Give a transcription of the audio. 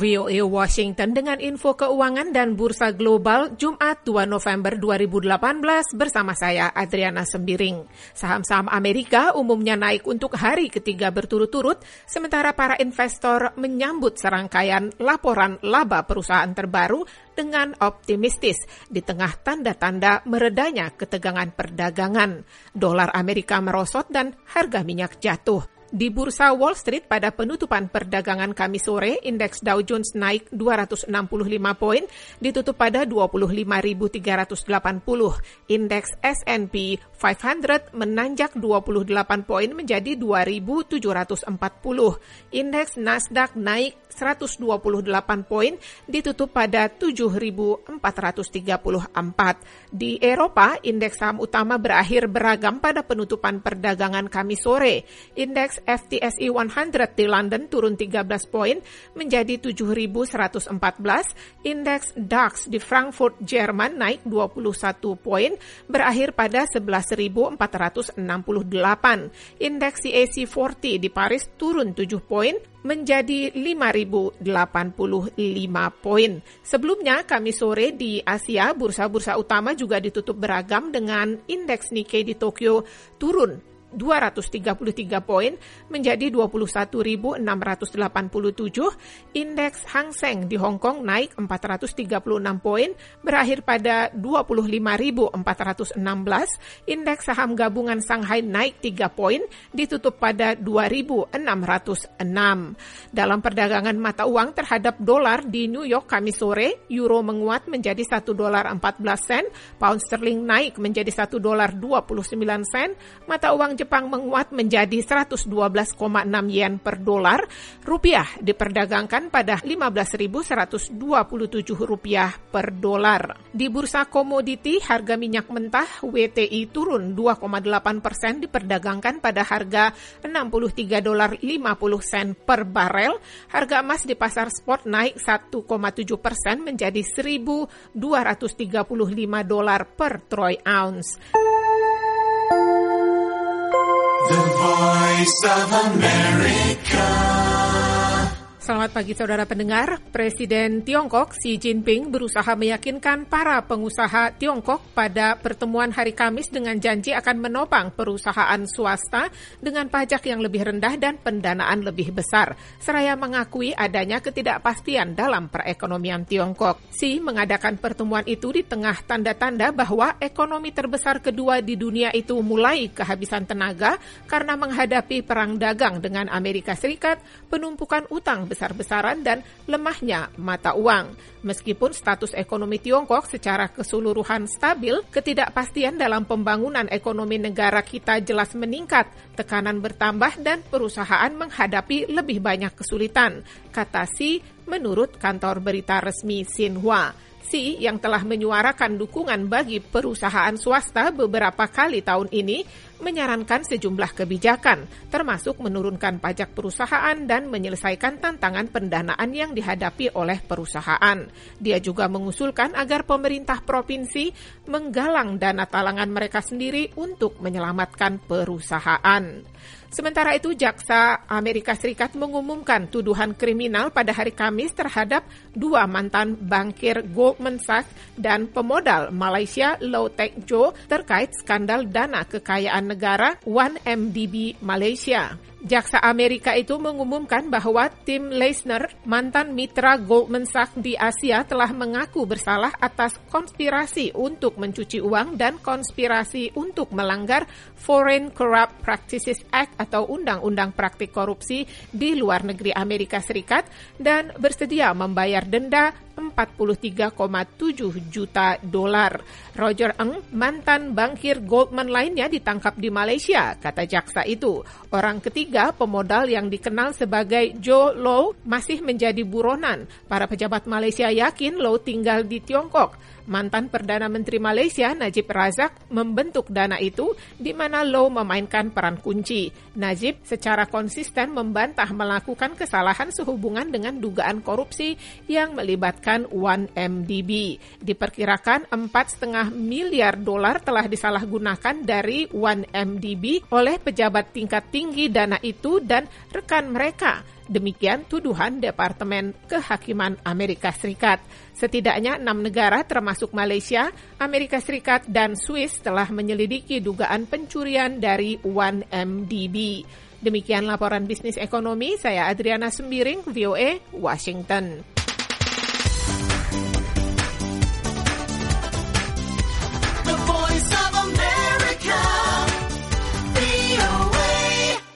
VOA Washington dengan info keuangan dan bursa global Jumat 2 November 2018 bersama saya Adriana Sembiring. Saham-saham Amerika umumnya naik untuk hari ketiga berturut-turut, sementara para investor menyambut serangkaian laporan laba perusahaan terbaru dengan optimistis di tengah tanda-tanda meredanya ketegangan perdagangan. Dolar Amerika merosot dan harga minyak jatuh. Di Bursa Wall Street pada penutupan perdagangan Kamis sore, indeks Dow Jones naik 265 poin, ditutup pada 25.380. Indeks S&P 500 menanjak 28 poin menjadi 2.740. Indeks Nasdaq naik 128 poin, ditutup pada 7.434. Di Eropa, indeks saham utama berakhir beragam pada penutupan perdagangan Kamis sore. Indeks FTSE 100 di London turun 13 poin menjadi 7.114. Indeks DAX di Frankfurt, Jerman naik 21 poin berakhir pada 11.468. Indeks CAC 40 di Paris turun 7 poin menjadi 5.085 poin. Sebelumnya, Kamis sore di Asia, bursa-bursa utama juga ditutup beragam dengan indeks Nikkei di Tokyo turun 233 poin menjadi 21.687, indeks Hang Seng di Hong Kong naik 436 poin berakhir pada 25.416, indeks saham gabungan Shanghai naik 3 poin ditutup pada 2.606. Dalam perdagangan mata uang terhadap dolar di New York Kamis sore, euro menguat menjadi $1.14, pound sterling naik menjadi $1.29, mata uang Jepang menguat menjadi 112,6 yen per dolar, rupiah diperdagangkan pada 15.127 rupiah per dolar. Di bursa komoditi, harga minyak mentah WTI turun 2,8% diperdagangkan pada harga $63.50 per barel. Harga emas di pasar spot naik 1,7% menjadi $1.235 per troy ounce. The Voice of America. Selamat pagi saudara pendengar. Presiden Tiongkok Xi Jinping berusaha meyakinkan para pengusaha Tiongkok pada pertemuan hari Kamis dengan janji akan menopang perusahaan swasta dengan pajak yang lebih rendah dan pendanaan lebih besar, seraya mengakui adanya ketidakpastian dalam perekonomian Tiongkok. Xi mengadakan pertemuan itu di tengah tanda-tanda bahwa ekonomi terbesar kedua di dunia itu mulai kehabisan tenaga karena menghadapi perang dagang dengan Amerika Serikat, penumpukan utang besar-besaran dan lemahnya mata uang. Meskipun status ekonomi Tiongkok secara keseluruhan stabil, ketidakpastian dalam pembangunan ekonomi negara kita jelas meningkat, tekanan bertambah dan perusahaan menghadapi lebih banyak kesulitan, kata Xi menurut kantor berita resmi Xinhua. Xi yang telah menyuarakan dukungan bagi perusahaan swasta beberapa kali tahun ini menyarankan sejumlah kebijakan, termasuk menurunkan pajak perusahaan dan menyelesaikan tantangan pendanaan yang dihadapi oleh perusahaan. Dia juga mengusulkan agar pemerintah provinsi menggalang dana talangan mereka sendiri untuk menyelamatkan perusahaan. Sementara itu, Jaksa Amerika Serikat mengumumkan tuduhan kriminal pada hari Kamis terhadap 2 mantan bankir Goldman Sachs dan pemodal Malaysia Low Tech Jo terkait skandal dana kekayaan negara 1MDB Malaysia. Jaksa Amerika itu mengumumkan bahwa Tim Leissner, mantan mitra Goldman Sachs di Asia, telah mengaku bersalah atas konspirasi untuk mencuci uang dan konspirasi untuk melanggar Foreign Corrupt Practices Act atau Undang-Undang Praktik Korupsi di luar negeri Amerika Serikat dan bersedia membayar denda $43,7 juta. Roger Ng, mantan bankir Goldman lainnya ditangkap di Malaysia, kata jaksa itu. Orang ketiga, pemodal yang dikenal sebagai Joe Low, masih menjadi buronan. Para pejabat Malaysia yakin Low tinggal di Tiongkok. Mantan Perdana Menteri Malaysia Najib Razak membentuk dana itu, di mana Low memainkan peran kunci. Najib secara konsisten membantah melakukan kesalahan sehubungan dengan dugaan korupsi yang melibatkan 1MDB. Diperkirakan $4,5 miliar telah disalahgunakan dari 1MDB oleh pejabat tingkat tinggi dana itu dan rekan mereka Demikian tuduhan Departemen Kehakiman Amerika Serikat. Setidaknya 6 negara termasuk Malaysia, Amerika Serikat, dan Swiss telah menyelidiki dugaan pencurian dari 1MDB. Demikian laporan bisnis ekonomi, saya Adriana Sembiring, VOA, Washington.